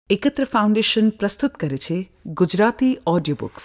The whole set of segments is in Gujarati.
એકત્ર ફાઉન્ડેશન પ્રસ્તુત કરે છે Gujarati audio books.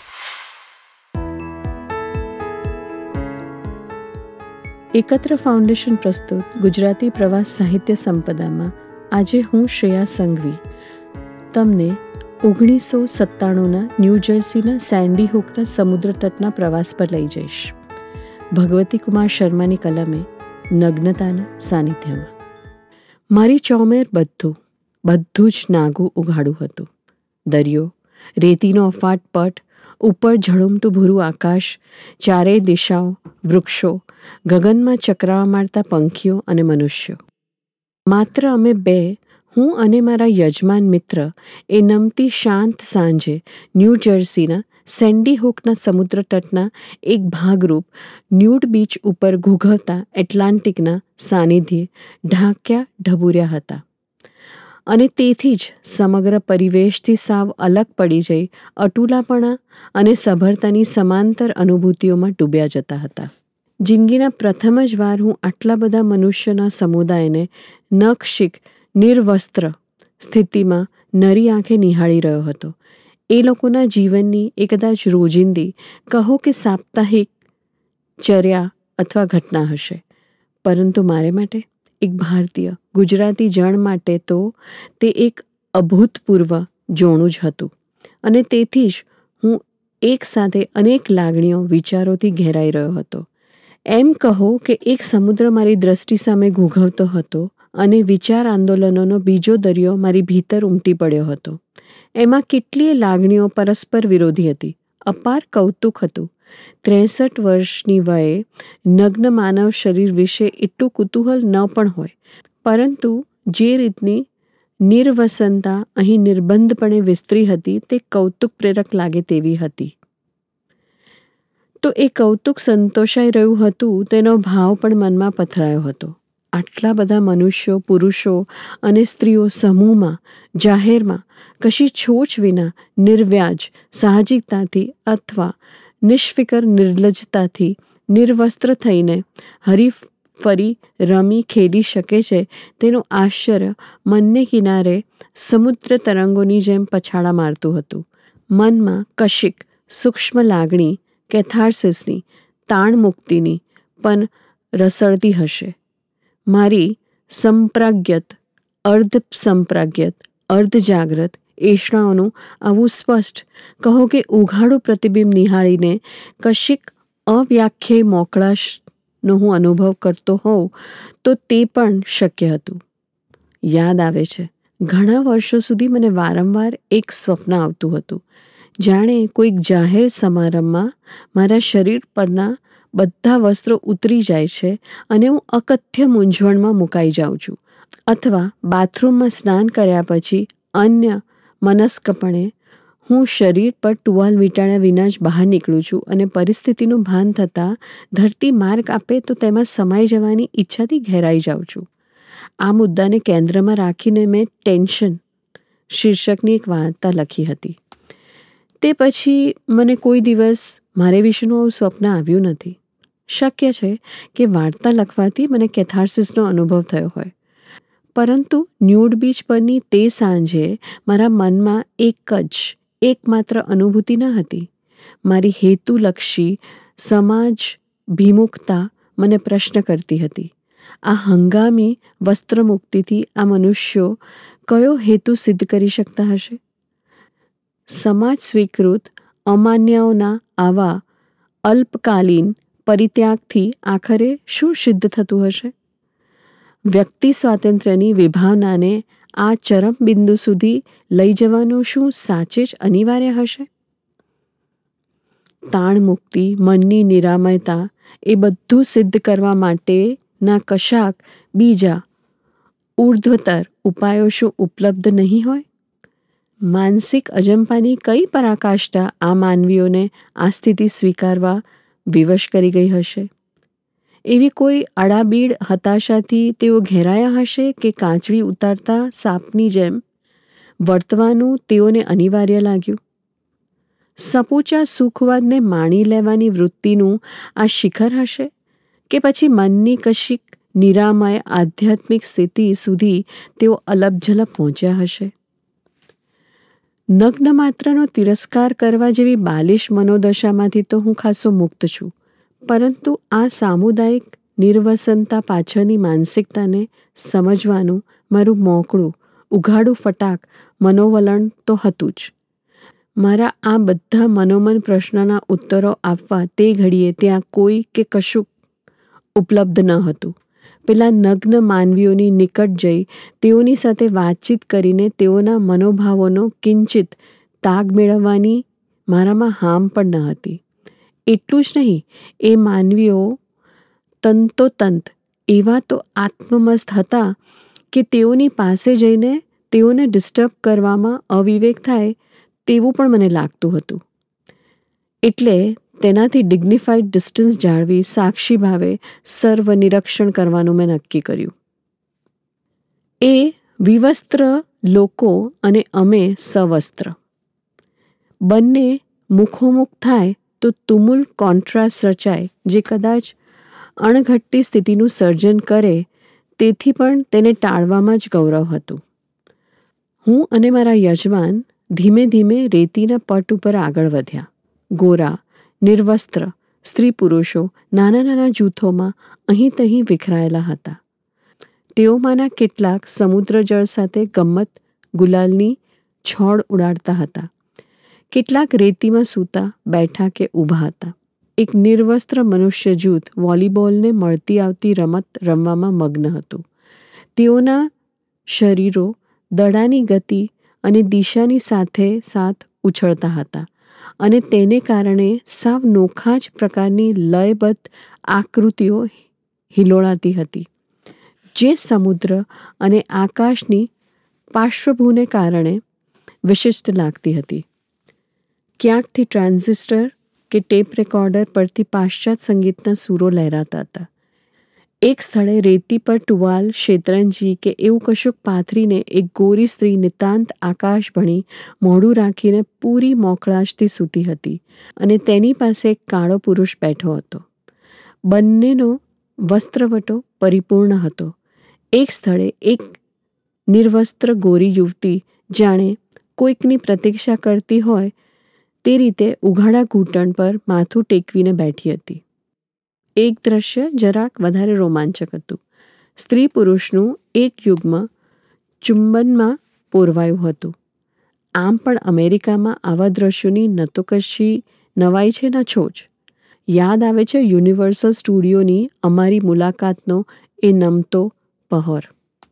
Ekatra foundation પ્રસ્તુત ગુજરાતી પ્રવાસ સાહિત્ય સંપદામાં આજે હું શ્રેયા સંઘવી તમને 1997ના ન્યૂ જર્સીના સેન્ડી હુકના સમુદ્ર તટના પ્રવાસ પર લઈ જઈશ. ભગવતી કુમાર શર્માની કલમે નગ્નતાના સાનિધ્યમાં. મારી ચોમેર બધું જ નાગું ઉઘાડું હતું. દરિયો, રેતીનો અફાટ પટ, ઉપર ઝળુમતું ભૂરું આકાશ, ચારેય દિશાઓ, વૃક્ષો, ગગનમાં ચકરાવા મારતા પંખીઓ અને મનુષ્યો. માત્ર અમે બે, હું અને મારા યજમાન મિત્ર, એ નમતી શાંત સાંજે ન્યૂ જર્સીના સેન્ડી હુકના સમુદ્ર તટના એક ભાગરૂપ ન્યૂડ બીચ ઉપર ઘૂઘવતા એટલાન્ટિકના સાનિધ્યે ઢાંક્યા ઢબુર્યા હતા અને તેથી જ સમગ્ર પરિવેશથી સાવ અલગ પડી જઈ અટૂલાપણા અને સભરતાની સમાંતર અનુભૂતિઓમાં ડૂબ્યા જતા હતા. જિંદગીના પ્રથમ જ વાર હું આટલા બધા મનુષ્યના સમુદાયને નખશીક નિર્વસ્ત્ર સ્થિતિમાં નરી આંખે નિહાળી રહ્યો હતો. એ લોકોના જીવનની એ કદાચ રોજિંદી, કહો કે સાપ્તાહિક ચર્યા અથવા ઘટના હશે, પરંતુ મારે માટે, એક ભારતીય ગુજરાતી જણ માટે તો તે એક અભૂતપૂર્વ જોણું જ હતું અને તેથી જ હું એક સાથે અનેક લાગણીઓ, વિચારોથી ઘેરાઈ રહ્યો હતો. એમ કહો કે એક સમુદ્ર મારી દ્રષ્ટિ સામે ઘૂઘવતો હતો અને વિચાર આંદોલનોનો બીજો દરિયો મારી ભીતર ઉમટી પડ્યો હતો. એમાં કેટલીય લાગણીઓ પરસ્પર વિરોધી હતી. અપાર કૌતુક હતું. 63 વર્ષની વયે નગ્ન માનવ શરીર વિશે એટલું કુતૂહલ ન પણ હોય, પરંતુ જે રીતની નિર્વસનતા અહીં નિર્બંધપણે વિસ્તરી હતી તે કૌતુક પ્રેરક લાગે તેવી હતી. તો એ કૌતુક સંતોષાઈ રહ્યું હતું તેનો ભાવ પણ મનમાં પથરાયો હતો. આટલા બધા મનુષ્યો, પુરુષો અને સ્ત્રીઓ સમૂહમાં, જાહેરમાં, કશી છોછ વિના, નિર્વ્યાજ સાહજિકતાથી અથવા નિષ્ફિકર નિર્લજ્જતાથી નિર્વસ્ત્ર થઈને હરીફરી રમી ખેલી શકે છે તેનું આશ્ચર્ય મનને કિનારે સમુદ્ર તરંગોની જેમ પછાડા મારતું હતું. મનમાં કશીક સૂક્ષ્મ લાગણી કેથાર્સિસની, તાણ મુક્તિની પણ રસળતી હશે. મારી સંપ્રાજ્ઞત, અર્ધ સંપ્રાજ્ઞત, અર્ધ જાગ્રત એષણાઓનું આવું સ્પષ્ટ, કહો કે ઉઘાડું પ્રતિબિંબ નિહાળીને કશીક અવ્યાખ્યેય મોકળાશનો હું અનુભવ કરતો હોઉં તો તે પણ શક્ય હતું. યાદ આવે છે, ઘણા વર્ષો સુધી મને વારંવાર એક સ્વપ્ન આવતું હતું. જાણે કોઈક જાહેર સમારંભમાં મારા શરીર પરના બધા વસ્ત્રો ઉતરી જાય છે અને હું અકથ્ય મૂંઝવણમાં મુકાઈ જાઉં છું, અથવા બાથરૂમમાં સ્નાન કર્યા પછી અન્ય મનસ્કપણે હું શરીર પર ટુવાલ વીંટાળ્યા વિના જ બહાર નીકળું છું અને પરિસ્થિતિનું ભાન થતાં ધરતી માર્ગ આપે તો તેમાં સમાઈ જવાની ઈચ્છાથી ઘેરાઈ જાઉં છું. આ મુદ્દાને કેન્દ્રમાં રાખીને મેં ટેન્શન શીર્ષકની એક વાર્તા લખી હતી. તે પછી મને કોઈ દિવસ મારે વિશેનું આવું સ્વપ્ન આવ્યું નથી. શક્ય છે કે વાર્તા લખવાથી મને કેથાર્સિસનો અનુભવ થયો હોય, પરંતુ ન્યૂડ બીચ પરની તે સાંજે મારા મનમાં એકમાત્ર અનુભૂતિ ન હતી. મારી હેતુલક્ષી સમાજભિમુખતા મને પ્રશ્ન કરતી હતી. આ હંગામી વસ્ત્રમુક્તિથી આ મનુષ્યો કયો હેતુ સિદ્ધ કરી શકતા હશે? સમાજ સ્વીકૃત અમાન્યાઓના આવા અલ્પકાલીન પરિત્યાગથી આખરે શું સિદ્ધ થતું હશે? વ્યક્તિ સ્વાતંત્ર્યની વિભાવનાને આ ચરમ બિંદુ સુધી લઈ જવાનું શું સાચે જ અનિવાર્ય હશે? તાણ મુક્તિ, મનની નિરામયતા એ બધું સિદ્ધ કરવા માટેના કશાક બીજા ઊર્ધ્વતર ઉપાયો શું ઉપલબ્ધ નહીં હોય? માનસિક અજંપાની કઈ પરાકાષ્ઠા આ માનવીઓને આ સ્થિતિ સ્વીકારવા વિવશ કરી ગઈ હશે? એવી કોઈ અડાબીડ હતાશાથી તેઓ ઘેરાયા હશે કે કાંચળી ઉતારતા સાપની જેમ વર્તવાનું તેઓને અનિવાર્ય લાગ્યું? સપૂચા સુખવાદને માણી લેવાની વૃત્તિનું આ શિખર હશે કે પછી મનની કશીક નિરામય આધ્યાત્મિક સ્થિતિ સુધી તેઓ અલપઝલપ પહોંચ્યા હશે? નગ્ન માત્રનો તિરસ્કાર કરવા જેવી બાલિશ મનોદશામાંથી તો હું ખાસો મુક્ત છું, પરંતુ આ સામુદાયિક નિર્વસનતા પાછળની માનસિકતાને સમજવાનું મારું મોકળું ઉઘાડું ફટાક મનોવલણ તો હતું જ. મારા આ બધા મનોમન પ્રશ્નના ઉત્તરો આપવા તે ઘડીએ ત્યાં કોઈ કે કશુંક ઉપલબ્ધ ન હતું. પેલા નગ્ન માનવીઓની નિકટ જઈ તેઓની સાથે વાતચીત કરીને તેઓના મનોભાવોનો કિંચિત તાગ મેળવવાની મારામાં હામ પણ ન હતી. એટલું જ નહીં, એ માનવીઓ તંતોતંત એવા તો આત્મમસ્ત હતા કે તેઓની પાસે જઈને તેઓને ડિસ્ટર્બ કરવામાં અવિવેક થાય તેવું પણ મને લાગતું હતું. એટલે તેનાથી ડિગ્નિફાઈડ ડિસ્ટન્સ જાળવી સાક્ષી ભાવે સર્વ નિરીક્ષણ કરવાનું મેં નક્કી કર્યું. એ વિવસ્ત્ર લોકો અને અમે સવસ્ત્ર. બંને મુખોમુખ થાય તો તુમુલ કોન્ટ્રાસ્ટ રચાય જે કદાચ અણઘડતી સ્થિતિનું સર્જન કરે, તેથી પણ તેને ટાળવામાં જ ગૌરવ હતું. હું અને મારા યજમાન ધીમે ધીમે રેતીના પટ ઉપર આગળ વધ્યા. ગોરા, નિર્વસ્ત્ર સ્ત્રી પુરુષો નાના નાના જૂથોમાં અહીં તહીં વિખરાયેલા હતા. તેઓમાંના કેટલાક સમુદ્ર જળ સાથે ગમ્મત ગુલાલની છોડ ઉડાડતા હતા. કેટલાક રેતીમાં સૂતા, બેઠા કે ઊભા હતા. એક નિર્વસ્ત્ર મનુષ્ય જૂથ વોલીબોલને મળતી આવતી રમત રમવામાં મગ્ન હતું. તેઓના શરીરો દડાની ગતિ અને દિશાની સાથે સાથ ઉછળતા હતા અને તેને કારણે સાવ નોખા જ પ્રકારની લયબદ્ધ આકૃતિઓ હિલોળાતી હતી, જે સમુદ્ર અને આકાશની પાર્શ્વભૂને કારણે વિશિષ્ટ લાગતી હતી. ક્યાંકથી ટ્રાન્ઝિસ્ટર કે ટેપ રેકોર્ડર પરથી પાશ્ચાત્ય સંગીતના સૂરો લહેરાતા હતા. એક સ્થળે રેતી પર ટુવાલ, શેતરંજી કે એવું કશુંક પાથરીને એક ગોરી સ્ત્રી નિતાંત આકાશ ભણી મોઢું રાખીને પૂરી મોકળાશથી સૂતી હતી અને તેની પાસે એક કાળો પુરુષ બેઠો હતો. બંનેનો વસ્ત્રવટો પરિપૂર્ણ હતો. એક સ્થળે એક નિર્વસ્ત્ર ગોરી યુવતી જાણે કોઈકની પ્રતીક્ષા કરતી હોય તે રીતે ઉઘાડા ઘૂંટણ પર માથું ટેકવીને બેઠી હતી. એક દ્રશ્ય જરાક વધારે રોમાંચક હતું. સ્ત્રી પુરુષનું એક યુગ્મ ચુંબનમાં પોરવાયું હતું. આમ પણ અમેરિકામાં આવા દ્રશ્યોની ન તો કશી નવાઈ છે ન છોજ. યાદ આવે છે યુનિવર્સલ સ્ટુડિયોની અમારી મુલાકાતનો એ નમતો પહોર.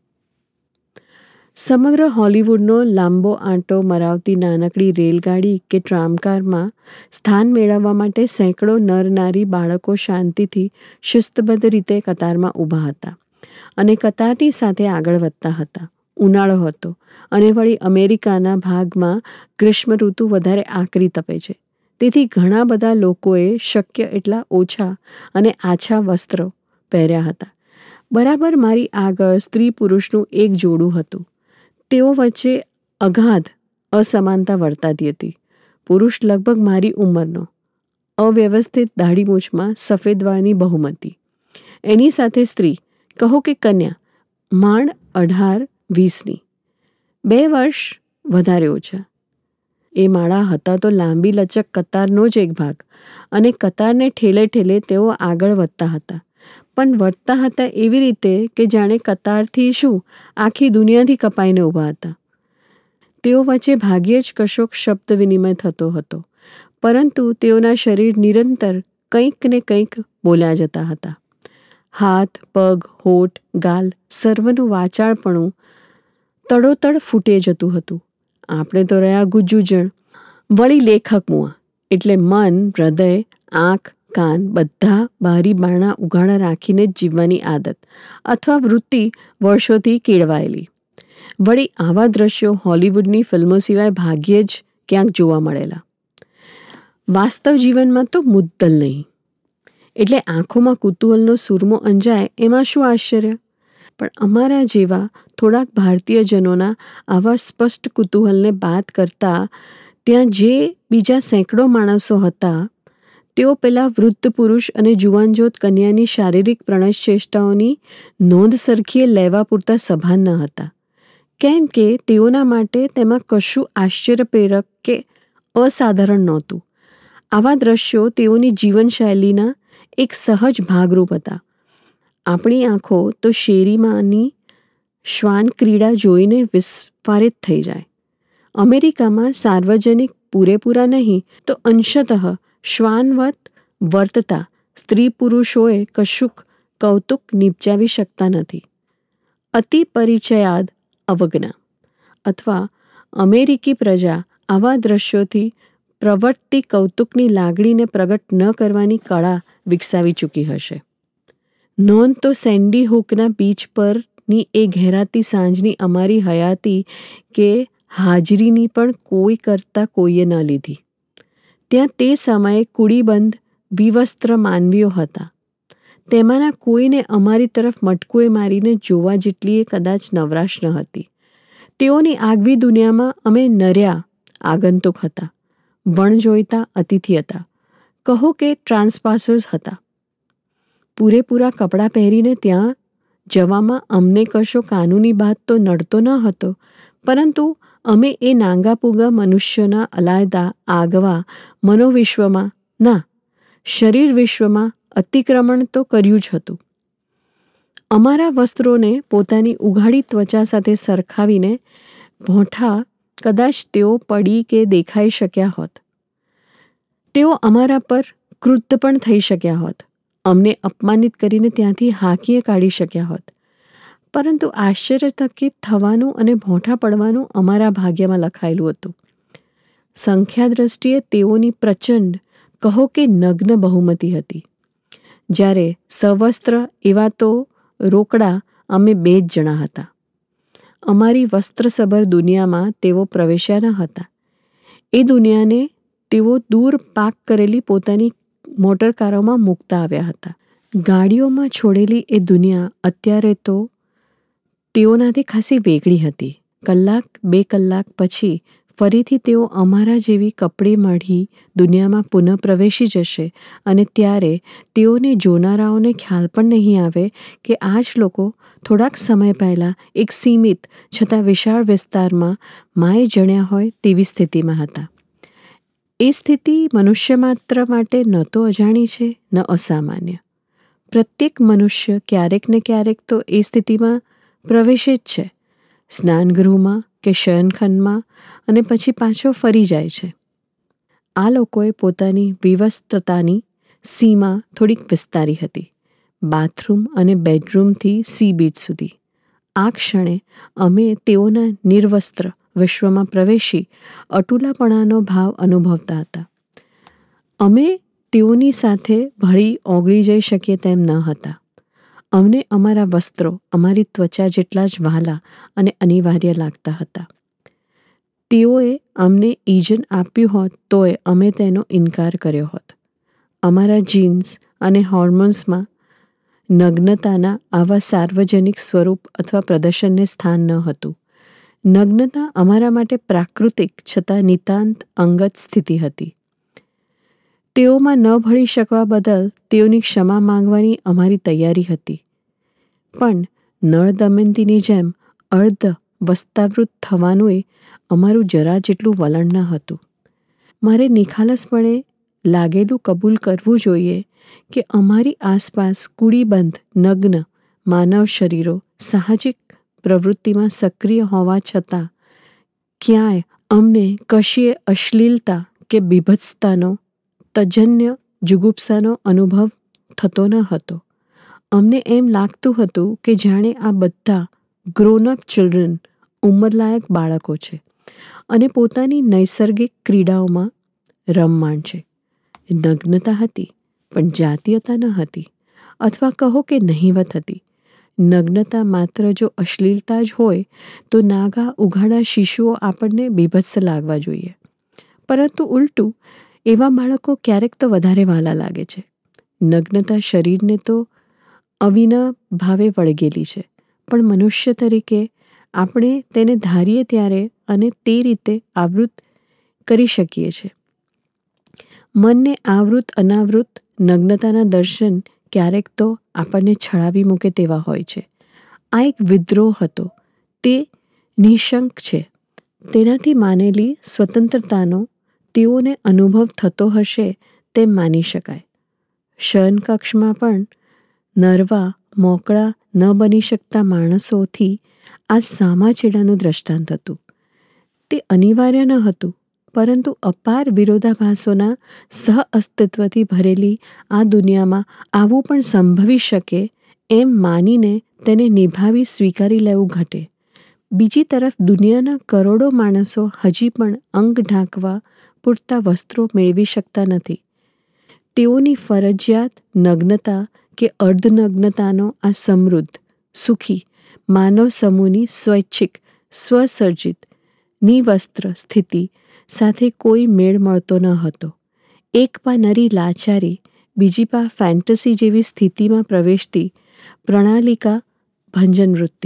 સમગ્ર હોલિવૂડનો લાંબો આંટો મરાવતી નાનકડી રેલગાડી કે ટ્રામકારમાં સ્થાન મેળવવા માટે સેંકડો નર નારી બાળકો શાંતિથી શિસ્તબદ્ધ રીતે કતારમાં ઊભા હતા અને કતારની સાથે આગળ વધતા હતા. ઉનાળો હતો અને વળી અમેરિકાના ભાગમાં ગ્રીષ્મ ઋતુ વધારે આકરી તપે છે. તેથી ઘણા બધા લોકોએ શક્ય એટલા ઓછા અને આછા વસ્ત્રો પહેર્યા હતા. બરાબર મારી આગળ સ્ત્રી પુરુષનું એક જોડું હતું. તેઓ વચ્ચે અગાધ અસમાનતા વર્તાતી હતી. પુરુષ લગભગ મારી ઉંમરનો, અવ્યવસ્થિત દાઢીમૂછમાં સફેદ વાળની બહુમતી. એની સાથે સ્ત્રી, કહો કે કન્યા, માંડ 18-20ની, 2 વર્ષ વધારે ઓછા. એ માળા હતા તો લાંબી લચક કતારનો જ એક ભાગ, અને કતારને ઠેલે ઠેલે તેઓ આગળ વધતા હતા. પણ વધતા હતા એવી રીતે કે જાણે કતારથી શું આખી દુનિયાથી કપાઈને ઊભા હતા. તેઓ વચ્ચે ભાગ્યે જ કશોક શબ્દ વિનિમય થતો હતો, પરંતુ તેઓના શરીર નિરંતર કંઈક ને કંઈક બોલ્યા જતા હતા. હાથ, પગ, હોઠ, ગાલ સર્વનું વાચાળપણું તડોતડ ફૂટે જતું હતું. આપણે તો રહ્યા ગુજ્જુજણ, વળી લેખક મુઆ, એટલે મન, હૃદય, આંખ, કાન બધા બારી બારણા ઉઘાડા રાખીને જ જીવવાની આદત અથવા વૃત્તિ વર્ષોથી કેળવાયેલી. વળી આવા દ્રશ્યો હોલિવૂડની ફિલ્મો સિવાય ભાગ્યે જ ક્યાંક જોવા મળેલા. વાસ્તવ જીવનમાં તો મુદ્દલ નહીં. એટલે આંખોમાં કુતૂહલનો સૂરમો અંજાય એમાં શું આશ્ચર્ય? પણ અમારા જેવા થોડાક ભારતીયજનોના આવા સ્પષ્ટ કુતૂહલને બાદ કરતા ત્યાં જે બીજા સેંકડો માણસો હતા તેઓ પેલા વૃદ્ધ પુરુષ અને જુવાનજોત કન્યાની શારીરિક પ્રણય ચેષ્ટાઓની નોંધ સરખીએ લેવા પૂરતા સભાન ન હતા. કેમ કે તેઓના માટે તેમાં કશું આશ્ચર્યપ્રેરક કે અસાધારણ નહોતું. આવા દ્રશ્યો તેઓની જીવનશૈલીના એક સહજ ભાગરૂપ હતા. આપણી આંખો તો શેરીમાંની શ્વાન ક્રીડા જોઈને વિસ્ફારિત થઈ જાય. અમેરિકામાં સાર્વજનિક પૂરેપૂરા નહીં તો અંશતઃ શ્વાનવત વર્તતા સ્ત્રી પુરુષોએ કશુંક કૌતુક નિપજાવી શકતા નથી. અતિ પરિચયાદ અવજ્ઞા અથવા અમેરિકી પ્રજા આવા દ્રશ્યોથી પ્રવર્તતી કૌતુકની લાગણીને પ્રગટ ન કરવાની કળા વિકસાવી ચૂકી હશે. નોંધ તો સેન્ડી હૂકના બીચ પરની એ ઘેરાતી સાંજની અમારી હયાતી કે હાજરીની પણ કોઈ કરતાં કોઈએ ન લીધી. ત્યાં તે સમયે કુડીબંધ વિવસ્ત્ર માનવીઓ હતા. તેમાંના કોઈને અમારી તરફ મટકુએ મારીને જોવા જેટલીએ કદાચ નવરાશ ન હતી. તેઓની આગવી દુનિયામાં અમે નર્યા આગંતુક હતા, વણજોઈતા અતિથિ હતા, કહો કે ટ્રાન્સપાસર્સ હતા. પૂરેપૂરા કપડાં પહેરીને ત્યાં જવામાં અમને કશો કાનૂની બાદ તો નડતો ન હતો, પરંતુ અમે એ નાંગાપૂગા મનુષ્યોના અલાયદા આગવા મનોવિશ્વમાં ના શરીર વિશ્વમાં અતિક્રમણ તો કર્યું જ હતું. અમારા વસ્ત્રોને પોતાની ઉઘાડી ત્વચા સાથે સરખાવીને ભોંઠા કદાચ તેઓ પડી કે દેખાઈ શક્યા હોત. તેઓ અમારા પર ક્રુદ્ધ પણ થઈ શક્યા હોત, અમને અપમાનિત કરીને ત્યાંથી હાંકીએ કાઢી શક્યા હોત. પરંતુ આશ્ચર્યચકિત થવાનું અને ભોંઠા પડવાનું અમારા ભાગ્યમાં લખાયેલું હતું. સંખ્યા દ્રષ્ટિએ તેઓની પ્રચંડ કહો કે નગ્ન બહુમતી હતી. જ્યારે સવસ્ત્ર એવા તો રોકડા અમે 2 જ જણા હતા. અમારી વસ્ત્રસભર દુનિયામાં તેઓ પ્રવેશ્યા ન હતા. એ દુનિયાને તેઓ દૂર પાક કરેલી પોતાની મોટરકારોમાં મૂકતા આવ્યા હતા. ગાડીઓમાં છોડેલી એ દુનિયા અત્યારે તો તેઓનાથી ખાસી વેગળી હતી. 1-2 કલાક પછી ફરીથી તેઓ અમારા જેવી કપડી મળી દુનિયામાં પુનઃ પ્રવેશી જશે અને ત્યારે તેઓને જોનારાઓને ખ્યાલ પણ નહીં આવે કે આ જ લોકો થોડાક સમય પહેલાં એક સીમિત છતાં વિશાળ વિસ્તારમાં માએ જણ્યા હોય તેવી સ્થિતિમાં હતા. એ સ્થિતિ મનુષ્ય માત્ર માટે ન તો અજાણી છે ન અસામાન્ય. પ્રત્યેક મનુષ્ય ક્યારેક ને ક્યારેક તો એ સ્થિતિમાં પ્રવેશે જ છે, સ્નાનગૃહમાં કે શયનખંડમાં, અને પછી પાછો ફરી જાય છે. આ લોકોએ પોતાની વિવસ્ત્રતાની સીમા થોડીક વિસ્તારી હતી, બાથરૂમ અને બેડરૂમથી સી બીચ સુધી. આ ક્ષણે અમે તેઓના નિર્વસ્ત્ર વિશ્વમાં પ્રવેશી અટૂલાપણાનો ભાવ અનુભવતા હતા. અમે તેઓની સાથે ભળી ઓગળી જઈ શકીએ તેમ ન હતા. અમને અમારા વસ્ત્રો અમારી ત્વચા જેટલા જ વહાલા અને અનિવાર્ય લાગતા હતા. તેઓએ અમને ઇજન આપ્યું હોત તોય અમે તેનો ઇનકાર કર્યો હોત. અમારા જીન્સ અને હોર્મોન્સમાં નગ્નતાના આવા સાર્વજનિક સ્વરૂપ અથવા પ્રદર્શનને સ્થાન ન હતું. નગ્નતા અમારા માટે પ્રાકૃતિક છતાં નિતાંત અંગત સ્થિતિ હતી. તેઓમાં ન ભળી શકવા બદલ તેઓની ક્ષમા માંગવાની અમારી તૈયારી હતી. પણ નળ દમયંતીની જેમ અર્ધ વસ્ત્રાવૃત થવાનું એ અમારું જરા જેટલું વલણ ન હતું. મારે નિખાલસપણે લાગેલું કબૂલ કરવું જોઈએ કે અમારી આસપાસ કુડીબંધ નગ્ન માનવ શરીરો સાહજિક પ્રવૃત્તિમાં સક્રિય હોવા છતાં ક્યાંય અમને કશીય અશ્લીલતા કે બીભત્સતાનો તજન્ય જુગુપ્સાનો અનુભવ થતો ન હતો. અમને એમ લાગતું હતું કે જાણે આ બધા ગ્રોન અપ ચિલ્ડ્રન ઉંમરલાયક બાળકો છે અને પોતાની નૈસર્ગિક ક્રીડાઓમાં રમમાણ છે. નગ્નતા હતી પણ જાતીયતા ન હતી, અથવા કહો કે નહિવત હતી. નગ્નતા માત્ર જો અશ્લીલતા જ હોય તો નાગા ઉઘાડા શિશુઓ આપણને બીભત્સ લાગવા જોઈએ, પરંતુ ઉલટું એવા બાળકો ક્યારેક તો વધારે વહાલા લાગે છે. નગ્નતા શરીરને તો અવિના ભાવે વળગેલી છે, પણ મનુષ્ય તરીકે આપણે તેને ધારીએ ત્યારે અને તે રીતે આવૃત કરી શકીએ છીએ. મનને આવૃત અનાવૃત નગ્નતાના દર્શન ક્યારેક તો આપણને છળાવી મૂકે તેવા હોય છે. આ એક વિદ્રોહ હતો. તે નિશંક છે. તેનાથી માનેલી સ્વતંત્રતાનો તેઓને અનુભવ થતો હશે તેમ માની શકાય. શયનકક્ષમાં પણ નરવા મોકળા ન બની શકતા માણસોથી આ સામાચેડાનું દ્રષ્ટાંત હતું. તે અનિવાર્ય ન હતું, પરંતુ અપાર વિરોધાભાસોના સહઅસ્તિત્વથી ભરેલી આ દુનિયામાં આવું પણ સંભવી શકે એમ માનીને તેને નિભાવી સ્વીકારી લેવું ઘટે. બીજી તરફ દુનિયાના કરોડો માણસો હજી પણ અંગ ઢાંકવા પૂરતા વસ્ત્રો મેળવી શકતા નથી. તેઓની ફરજિયાત નગ્નતા કે અર્ધનગ્નતાનો આ સમૃદ્ધ, સુખી માનવ સમૂહની સ્વૈચ્છિક, સ્વસર્જિત, નિવસ્ત્ર સ્થિતિ સાથે કોઈ મેળ મળતો ન હતો. એક પા નરી લાચારી, બીજી પા ફેન્ટસી જેવી સ્થિતિમાં પ્રવેશતી પ્રણાલિકા ભંજનવૃત્તિ.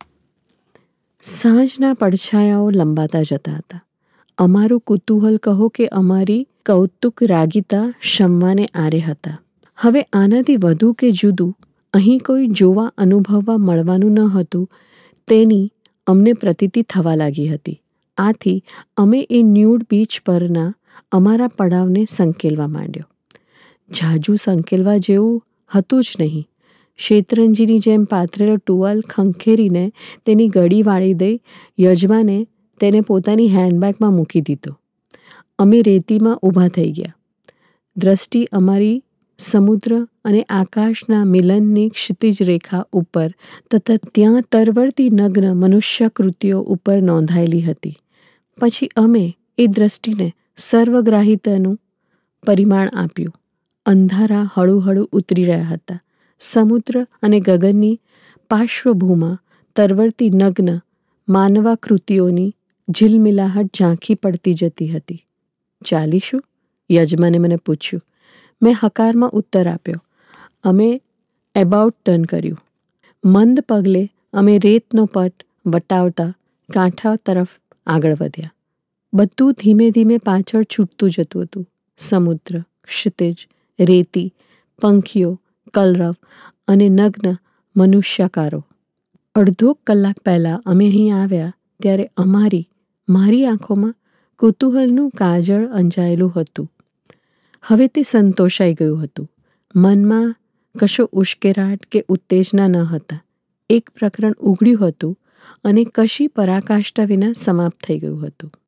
સાંજના પડછાયાઓ લંબાતા જતા હતા. અમારું કુતૂહલ કહો કે અમારી કૌતુકરાગિતા શમવાને આરે હતા. હવે આનાથી વધુ કે જુદું અહીં કોઈ જોવા અનુભવવા મળવાનું ન હતું તેની અમને પ્રતીતિ થવા લાગી હતી. આથી અમે એ ન્યૂડ બીચ પરના અમારા પડાવને સંકેલવા માંડ્યો. ઝાઝું સંકેલવા જેવું હતું જ નહીં. શેતરંજીની જેમ પાથરેલો ટુવાલ ખંખેરીને તેની ગળી વાળી દઈ યજમાને તેને પોતાની હેન્ડબેગમાં મૂકી દીધો. અમે રેતીમાં ઊભા થઈ ગયા. દ્રષ્ટિ અમારી સમુદ્ર અને આકાશના મિલનની ક્ષિતિજ રેખા ઉપર તથા ત્યાં તરવરતી નગ્ન મનુષ્યાકૃતિઓ ઉપર નોંધાયેલી હતી. પછી અમે એ દ્રષ્ટિને સર્વગ્રાહીતાનું પરિમાણ આપ્યું. અંધારા હળુહળુ ઉતરી રહ્યા હતા. સમુદ્ર અને ગગનની પાર્શ્વભૂમાં તરવરતી નગ્ન માનવાકૃતિઓની ઝિલમિલાહટ ઝાંખી પડતી જતી હતી. ચાલીશું? યજમાને મને પૂછ્યું. મેં હકારમાં ઉત્તર આપ્યો. અમે એબાઉટ ટર્ન કર્યું. મંદ પગલે અમે રેતનો પટ વટાવતા કાંઠા તરફ આગળ વધ્યા. બધું ધીમે ધીમે પાછળ છૂટતું જતું હતું. સમુદ્ર, ક્ષિતિજ, રેતી, પંખીઓ, કલરવ અને નગ્ન મનુષ્યાકારો. અડધો કલાક પહેલાં અમે અહીં આવ્યા ત્યારે મારી આંખોમાં કુતૂહલનું કાજળ અંજાયેલું હતું. હવે તે સંતોષાઈ ગયું હતું. મનમાં કશો ઉશ્કેરાટ કે ઉત્તેજના ન હતા. એક પ્રકરણ ઉઘડ્યું હતું અને કશી પરાકાષ્ઠા વિના સમાપ્ત થઈ ગયું હતું.